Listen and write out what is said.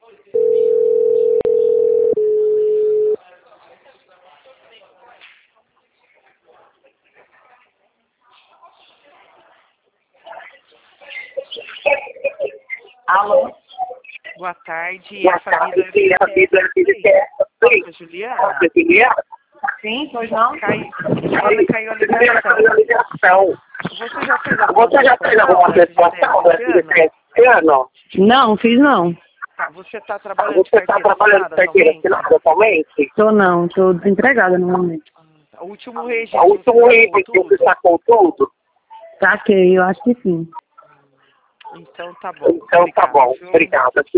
Alô? Boa tarde, é a família Juliana? Sim, pois não? Juliana, caiu a ligação. Você já fez alguma resposta desse ano? Não, fiz não. Tá, você está trabalhando de carteira assinada atualmente? Tô desempregada no momento. O último registro você sacou tudo? Saquei, eu acho que sim. Então tá bom. Obrigado. Obrigada.